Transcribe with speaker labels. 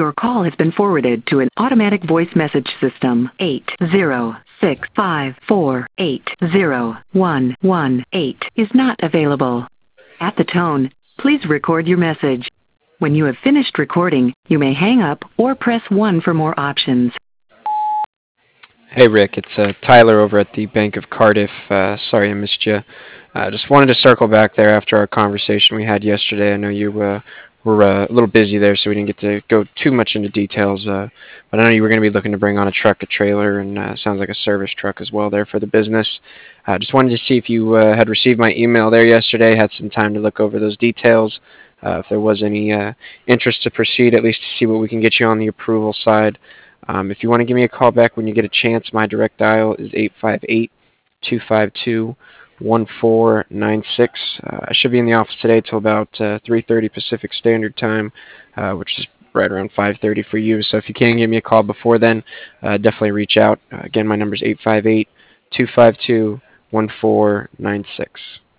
Speaker 1: Your call has been forwarded to an automatic voice message system. 80654801118 is not available. At the tone, please record your message. When you have finished recording, you may hang up or press 1 for more options.
Speaker 2: Hey Rick, it's Tyler over at the Bank of Cardiff. Sorry I missed you. Just wanted to circle back there after our conversation we had yesterday. I know you were a little busy there, so we didn't get to go too much into details. But I know you were going to be looking to bring on a truck, a trailer, and sounds like a service truck as well there for the business. Just wanted to see if you had received my email there yesterday, had some time to look over those details. If there was any interest to proceed, at least to see what we can get you on the approval side. If you want to give me a call back when you get a chance, my direct dial is 858-252-1496. I should be in the office today till about 3:30 Pacific Standard Time, which is right around 5:30 for you. So if you can give me a call before then, definitely reach out. Again, my number is 858-252-1496.